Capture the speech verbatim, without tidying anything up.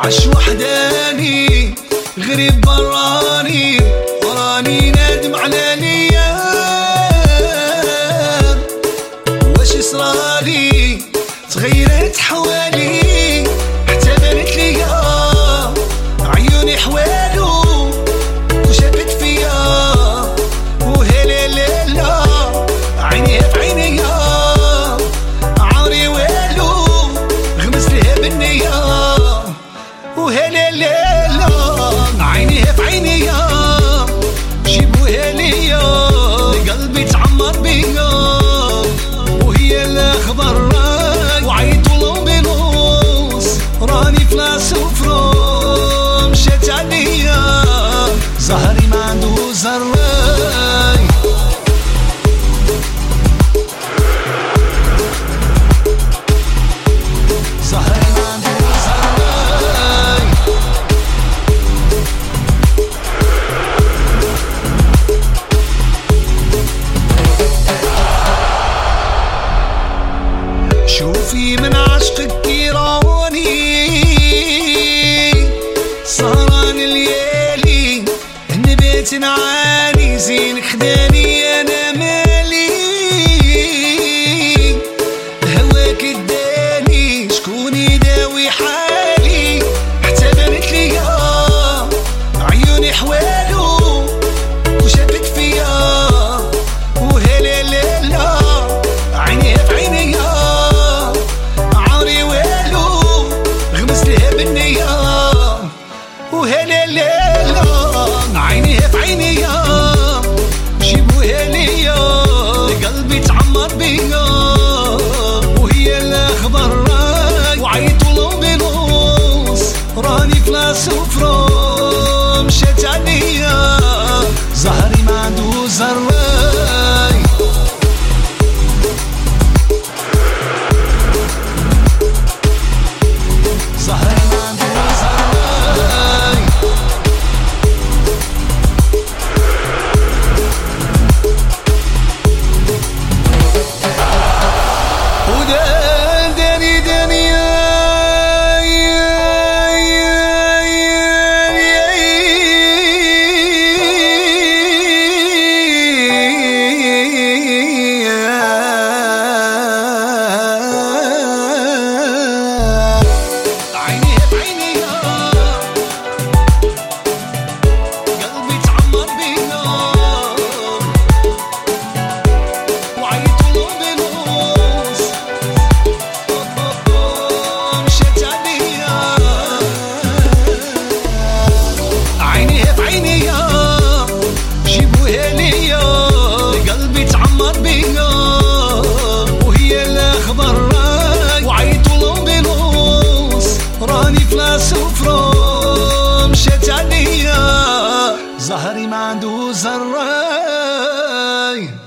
عاش وحداني غريب براني وراني نادم على الايام. واش صرالي تغيرت حوالي حتى بانت ليا عيوني حوالو وشافت فيا وهلا لا لا عينيها في عينيا عمري والو غمس لها بالنية وهلا لا لا عينيها في عينيا جيبوها ليا قلبي تعمر بيا وهي الاخضر وعيطوا لومبيلونس راني فلاس وفرو مشات عليا زهري ما عنده زراي. زهري ما عنده زراي شوفي من عشقك كيراني سهران الليالي نبات نعاني زينك خداني انا مالي هواك اداني شكون يداوي حالي حتى بانت ليا عيوني حوالو وشافت فيا وهلا لا لا عينيها في عينيا عمري والو غمس لها بالنية وهلا لا لا عينيها في عينيا جيبوها ليا قلبي تعمر بيا وهي الاخضر وعيطوا لومبيلونس راني فلاس وفرو مشات عليا زهري ما عنده زراي. زهري ما عنده زراي ودان داني داني عينيها في عينيا قلبي تعمر بيا وعيطوا لومبيلونس مشات عليا عينيها في عينيا جيبوها ليا قلبي تعمر بيا وهي الاخضر وعيطوا لومبيلونس راني فلاس وفرو مشات عليا زهري ما عنده زراي.